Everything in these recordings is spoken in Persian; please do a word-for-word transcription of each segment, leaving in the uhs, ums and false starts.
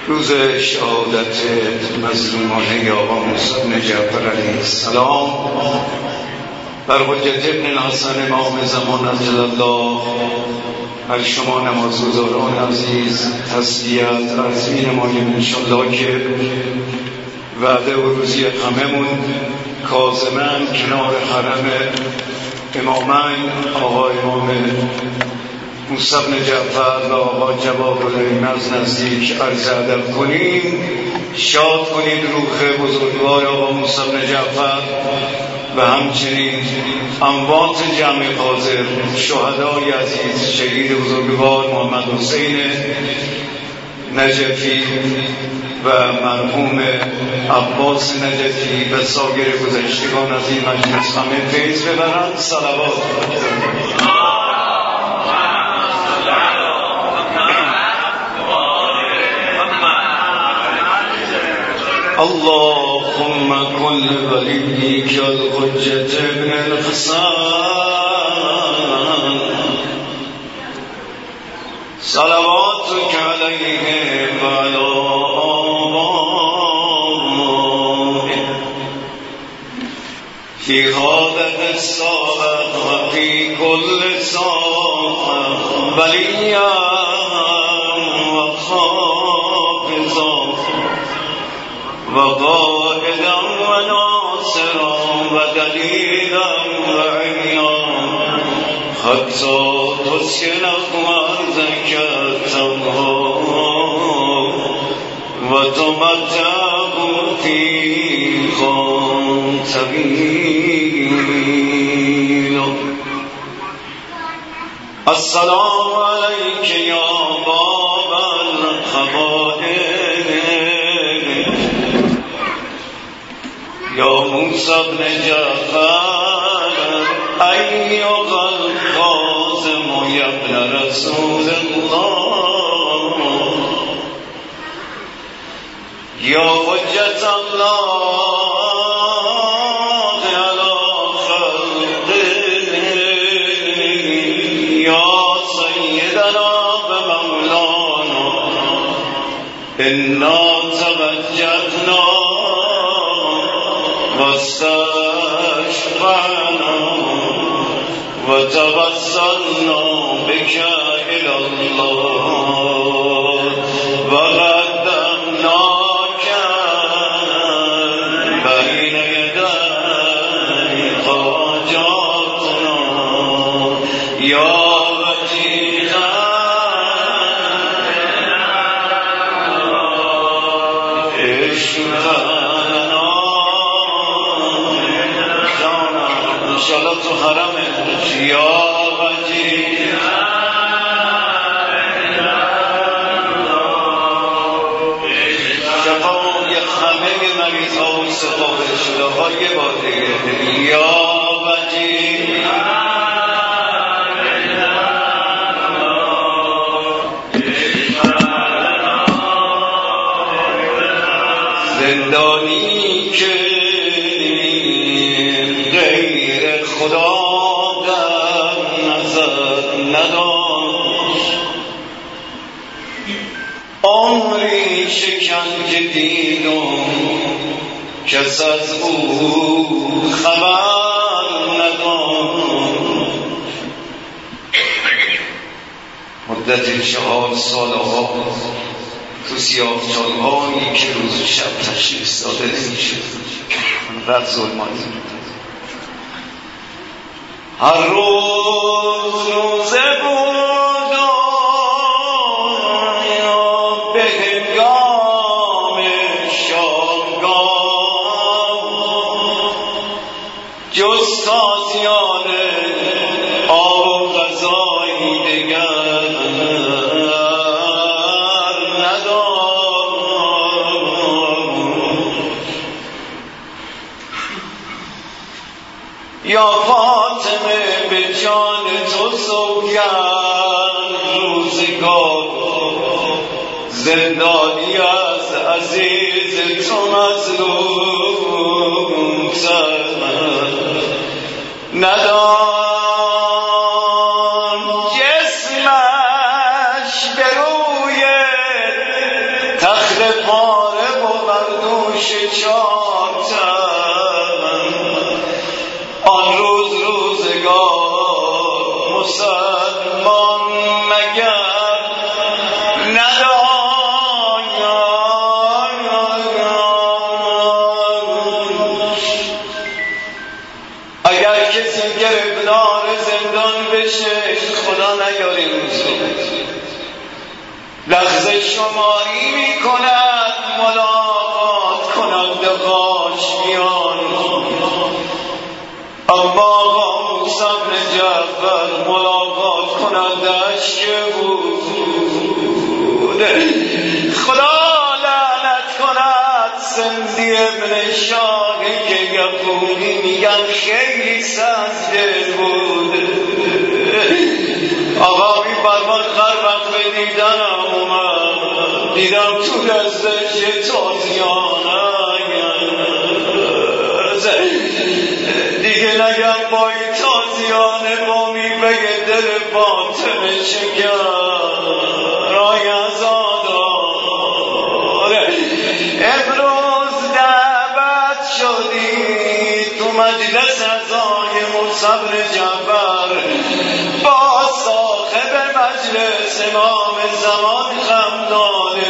روز شهادت مظلومانه آقا موسی بن جعفر علیه السلام بر حجت ابن الحسن امام زمان عجل الله بر شما نمازگزاران عزیز تسلیت عرض می‌نماییم انشالله که وعده و روزی هممون کاظمن کنار حرم امامین آقا امام موسی بن جعفر و آقا جوادالعین از نزدیک عرض ادب کنیم. شاد کنید روح بزرگوار آقا موسی بن جعفر و همچنین اموات جمع حاضر، شهدای عزیز، شهید بزرگوار محمد حسین نجفی و مرحوم عباس نجفی و سایر گذشتگان از این مجلس همه فیض ببرند. صلوات اللهم كن وليك الحجة ابن الحسن صلواتك عليه وعلى آبائه في هذا الساعة وفي كل ساعة وليا وحافظا وقائدا وناصرا ودليلا وعينا حتى تسكن أرضك تمام وتمتع فيها طويلا. السلام عليك يا باب الحبائب يا موسى بن جعفر أيها القاسم يا ابن رسول الله يا حجة الله على خلقه يا سيدنا ومولانا إنا توجهنا واستشفعنا وتوسلنا بك إلى الله وقدمناك بين يدي حاجاتنا يا وجيها انشاءالله تو حرمه یا وجیه شفای همه مریض ها و استفاده شده های باده یا وجیه زندانی که خدا در نظر نداشت عمری شکنجه دیدم کس از او خبر نداشت. مدت چهار سال ها تو سیاه‌چال‌هایی که روز و شب تشخیص داده نمی‌شد، انقدر ظلمانی هر روز روزه بود به هنگام شامگاه جز تازیان آب و غذایی دگر نداشت. یا فاطمه به جان تو سوگند روزگار زندانی از عزیز تو مظلوم تر ندان جسمش به روی تخت نخل پاره و بردوش چارتن آن روز روزگار مسلمان مگر نداید اگر کسی گرفتار زندان بشه خدا نیاره لحظه شماری می کند ملاقات کنند غاش میان اما آقا موسی بن جعفر ملاقات کنندش که بود خدا لعنت کند سندی ابن شاه که یقومی میگن خیلی سنگدل بود آقا می فرمان هر وقت به دیدنم اومد دیدم تو دستش یه تازیانه دیگه نگم با این تازیانه با می بگه دل باطمه شگر رای ازاداره امروز دعوت شدی تو مجلس ازای موسی بن جعفر با صاحب مجلس امام زمان خمدانه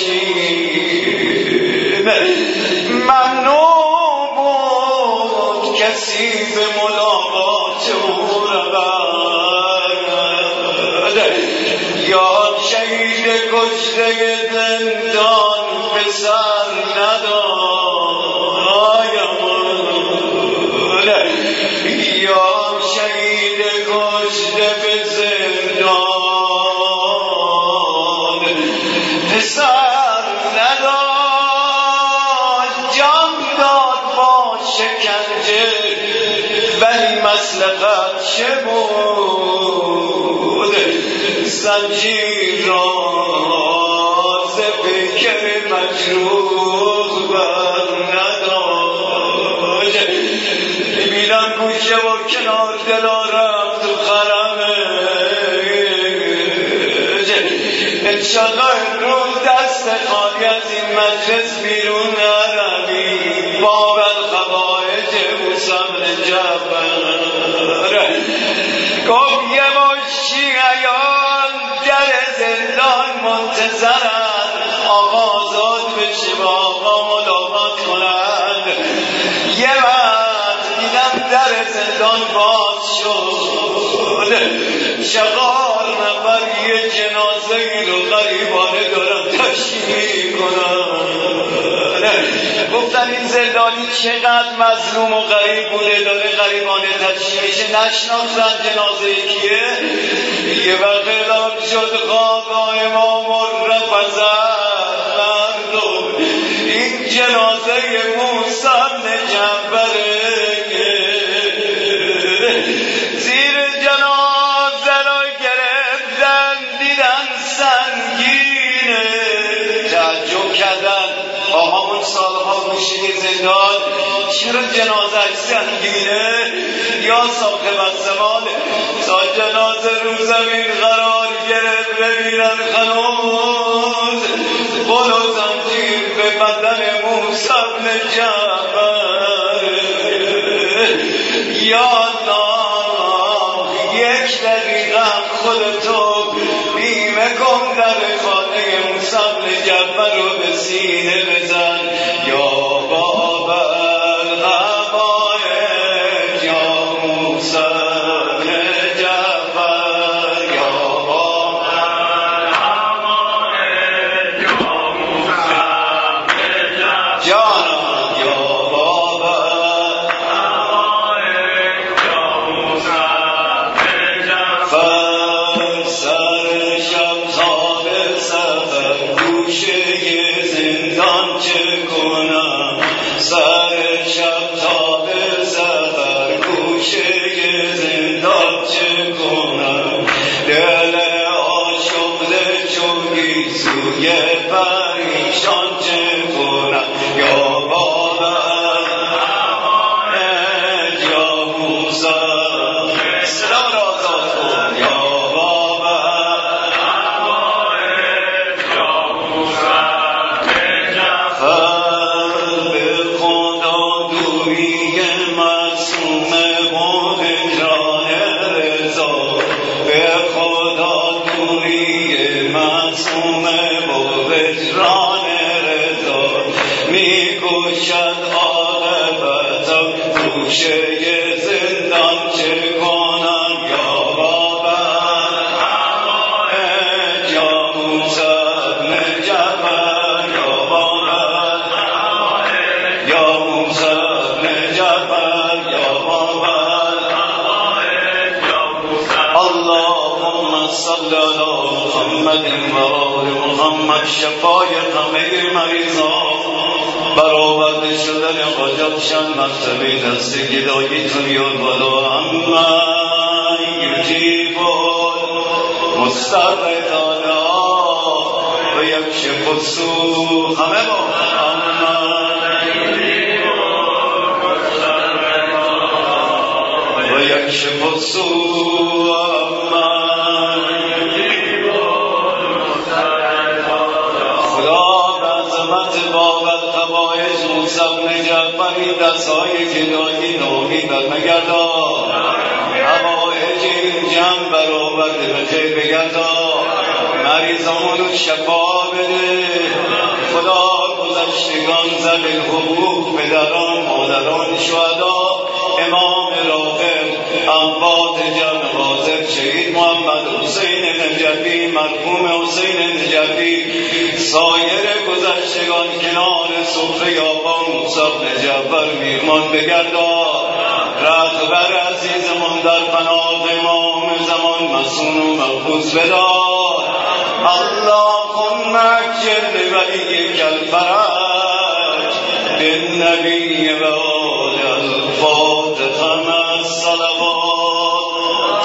بشین ممنوع بود کسی به ملاقات او رود یا شهید کشته زندان به سر ندایم یا شهید کشته به زندان به سر نداد جان داد با شکنجه ولی مصلحت چه بود زنجیر را ز پیکر مجروح بر نداشت میبینم گوشه و کنار دلارم تو خرمه انشالله امروز دست خالی از این مجلس بیرون نروی باب الخوایج موسی بن جعفر گفت یه مشتی عیال در زندان منتظرن آقا آزاد بشه با آقا ملاقات کنند یه وقت دیدم در زندان باز شد چهار نفر یه جنازه ای رو غریبانه دارن تشییع کنن گفتن این زندانی چقدر مظلوم و غریب بوده داره غریبانه تشییع میشه نشناختن جنازه کیه یه وقت اعلام شد خواب امام رفضت مردم این جنازه موسی بن جعفره زیر جنازه رو گرفتن دیدن سنگینه تعجب کردن آقامون سالها گوشه زندان چرا جنازه سنگینه یا صاحب الزمان تا جنازه رو زمین قرار گرفت ببینن خنوز قل و زنجیر به بدن موسی بن جعفر یا الله یک دقیقه خودتو بیمه کن در خانه موسی بن جعفر رو به سینه بزن یا بابا الغبایج یا موسی بن جعفر یا بابا الغبایج یا موسی بن جعفر جانا یا بابا الغبایج یا موسی بن جعفر سر شب خواب سفر گوشه زندان چه کنم سر شب خواب سفر گوشه زندان چه کنم دل آشفته چون گیسوی پریشان چه کنم یا بابا الغبایج یا موسی اسلام را آزاد کن یا بابا الغبایج یا موسی باشد عاقبتم گوشه زندان چه کنم یا بابر یا موسی بن جعفر یا بابر یا موسی بن جعفر یا بابر اللهم صل علی محمد و آل محمد. شفای همه مریضان برآورده شدن حاجتشان مرتبه دست گداییتون بیار بالا. اما یجیب مضطر دعا و یکشف السوء. همه با اما یجیب مضطر دعا و یکشف السوء. اما یجیب مضطر دعا. خدا به عظمت بابت قبایز موسی بن جعفر این دستهای گدایی نامید برمگردان. حوائج این جمع برآورده به خیر بگردان. مریضانو شفا بده. خدا گذشتگان ذوی الحقوق پدران مادران شهدا امام راغب اموات جمع حاضر شهید محمد حسین نجفی مرحوم حسین نجفی سایر گذشتگان کنار سفره آقا موسی بن جعفر میهمان بگردان. رهبر عزیزمان در پناه امام زمان مسون و محفوظ بدار. اللهم اکرم ولیک الفرج بالنبی و آل الفاتحه مع الصلوات.